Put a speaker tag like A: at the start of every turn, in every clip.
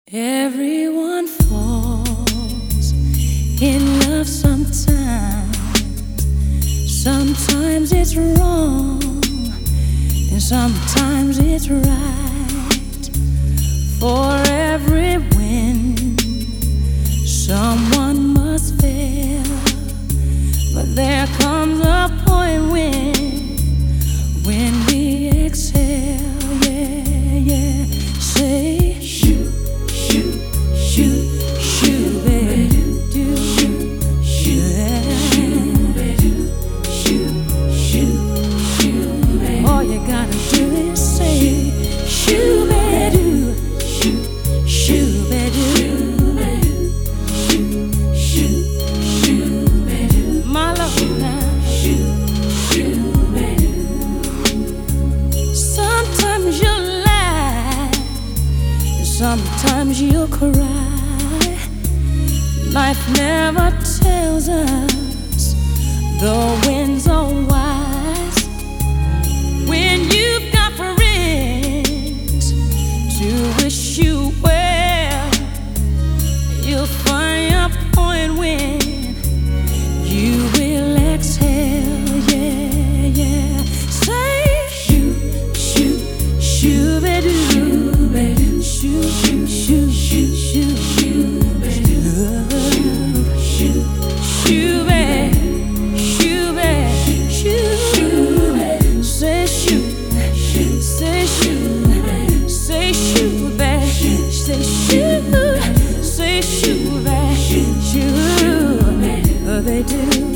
A: Everyone falls in love sometimes. Sometimes it's wrong, and sometimes it's right. For every win, someone must fail. But there comes a point when we exhale. Yeah, yeah. Say shoot, shoot, shoot, shoot, baby. Do shoot, shoot, baby. All you gotta do is say shoot, baby. Shoot, shoot, baby. Shoot, baby. My love now. Sometimes you laugh, sometimes you cry. Life never tells us the winds are wise. When you've got friends to wish you well, you'll find a point when you will exhale. Yeah, yeah. Say shoot, shoot, shoot, baby. Shoot, shoot, shoot, shoot, shoot, shoot, baby. Shoot, shoot, baby. Shoot, baby. Shoot, baby. Say shoot, say shoot, say shoot, baby. Say shoot, say shoot, baby. Shoot, they do.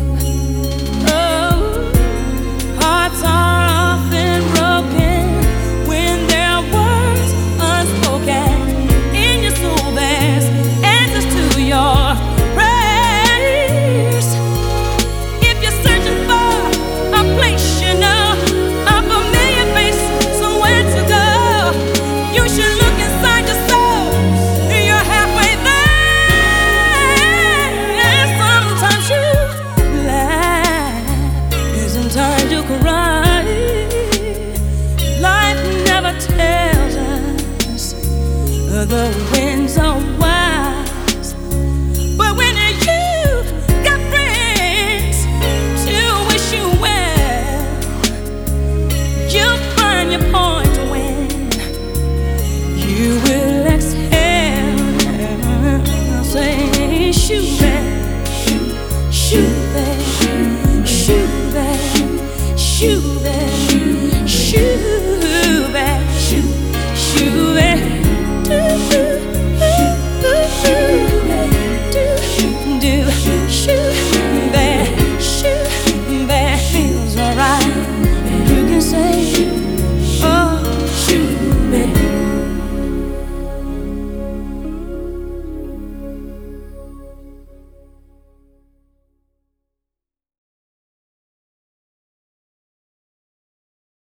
A: Oh, hearts are often broken when their words unspoken. In your soul there's answers to your prayers. If you're searching for a place you know, a familiar face, somewhere to go, you should look inside your soul. You're halfway there. Sometimes you laugh, and sometimes you cry. Life never tells us the winds are wild.